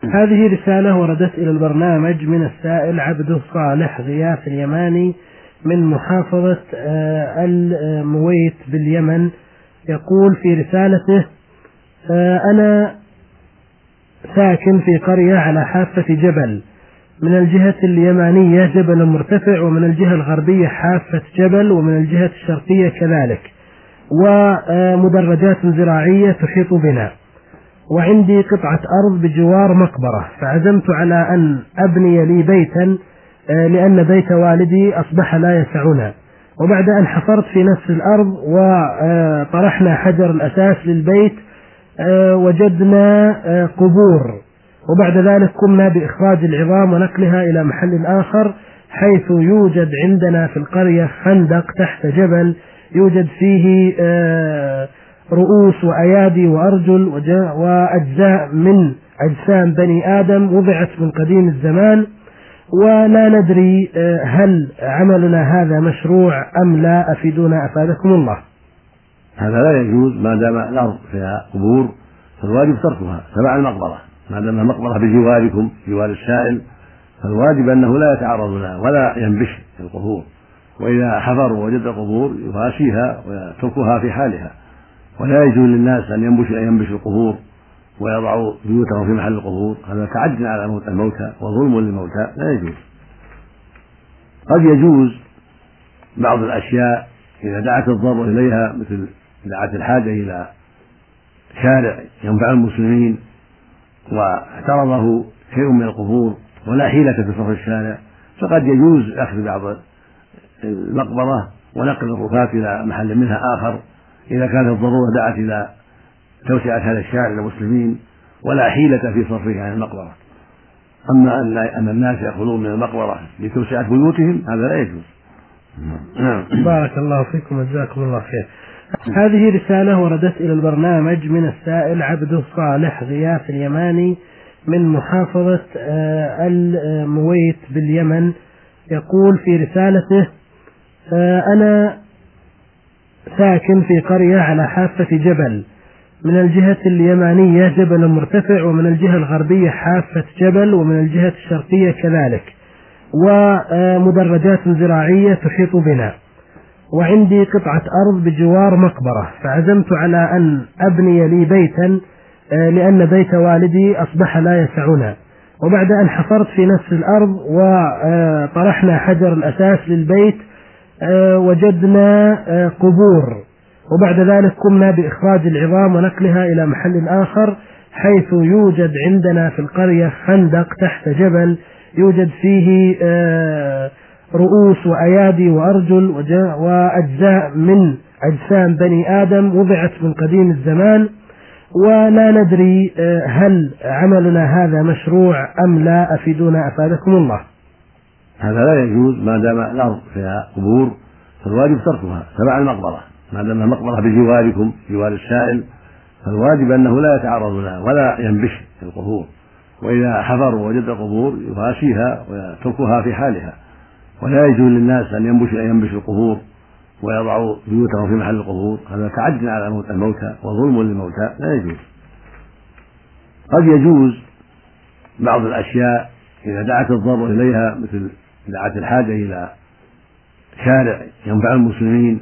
هذه رسالة وردت إلى البرنامج من السائل عبد صالح غياث اليماني من محافظة المويت باليمن. يقول في رسالته: أنا ساكن في قرية على حافة جبل، من الجهة اليمانية جبل مرتفع، ومن الجهة الغربية حافة جبل، ومن الجهة الشرقية كذلك، ومدرجات زراعية تحيط بنا، وعندي قطعة أرض بجوار مقبرة، فعزمت على أن أبني لي بيتا لأن بيت والدي أصبح لا يسعنا. وبعد أن حفرت في نفس الأرض وطرحنا حجر الأساس للبيت وجدنا قبور، وبعد ذلك قمنا بإخراج العظام ونقلها إلى محل آخر، حيث يوجد عندنا في القرية خندق تحت جبل يوجد فيه رؤوس وأيادي وأرجل وأجزاء من أجسام بني آدم وضعت من قديم الزمان، ولا ندري هل عملنا هذا مشروع أم لا، أفيدونا أفادكم الله. هذا لا يجوز ما دام الأرض فيها قبور، فالواجب تركها تبع المقبرة، ما دام المقبرة بجواركم جوار السائل، فالواجب أنه لا يتعرض لها ولا ينبش في القبور، وإذا حفروا وجد قبور يغاشيها ويتركها في حالها، ولا يجوز للناس أن ينبشوا القبور ويضعوا بيوتهم في محل القبور، هذا تعدي على الموتى وظلم للموتى، لا يجوز. قد يجوز بعض الأشياء إذا دعت الضرورة إليها، مثل دعت الحاجة إلى شارع ينفع المسلمين واعترضه شيء من القبور ولا حيلة في صرف الشارع، فقد يجوز أخذ بعض المقبرة ونقل الرفاة إلى محل منها آخر إذا كانت الضرورة دعت إلى توسعة هذا الشارع للمسلمين ولا حيلة في صرفه عن المقبرة. أما أن الناس يأخذون من المقبرة لتوسعة بيوتهم هذا لا يجوز. بارك الله فيكم وجزاكم الله خير. هذه رسالة وردت إلى البرنامج من السائل عبد صالح غياث اليماني من محافظة المويت باليمن. يقول في رسالته: أنا ساكن في قرية على حافة جبل، من الجهة اليمانية جبل مرتفع، ومن الجهة الغربية حافة جبل، ومن الجهة الشرقية كذلك، ومدرجات زراعية تحيط بنا، وعندي قطعة أرض بجوار مقبرة، فعزمت على أن أبني لي بيتا لأن بيت والدي أصبح لا يسعنا. وبعد أن حفرت في نفس الأرض وطرحنا حجر الأساس للبيت وجدنا قبور، وبعد ذلك قمنا بإخراج العظام ونقلها إلى محل آخر، حيث يوجد عندنا في القرية خندق تحت جبل يوجد فيه رؤوس وأيادي وأرجل وأجزاء من أجسام بني آدم وضعت من قديم الزمان، ولا ندري هل عملنا هذا مشروع أم لا، أفيدونا أفادكم الله. هذا لا يجوز ما دام الأرض فيها قبور، فالواجب تركها تبع المقبرة، ما دام المقبرة بجواركم جوار السائل، فالواجب أنه لا يتعرض لها ولا ينبش في القبور، وإذا حفروا وجد قبور يغاشيها ويتركها في حالها، ولا يجوز للناس أن ينبشوا القبور ويضعوا بيوتهم في محل القبور، هذا تعدي على الموتى وظلم للموتى، لا يجوز. قد يجوز بعض الأشياء إذا دعت الضرورة إليها، مثل دعت الحاجة إلى شارع ينفع المسلمين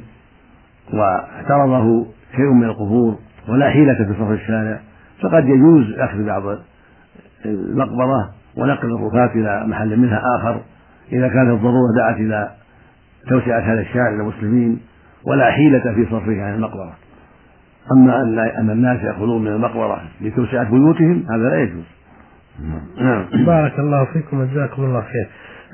واعترضه شيء من القبور ولا حيلة في صرف الشارع، فقد يجوز أخذ بعض المقبرة ونقل الرفاة إلى محل منها آخر إذا كانت الضرورة دعت إلى توسعة هذا الشارع للمسلمين ولا حيلة في صرفه عن المقبرة. أما أن الناس يأخذون من المقبرة لتوسعة بيوتهم هذا لا يجوز. بارك الله فيكم وجزاكم الله خير.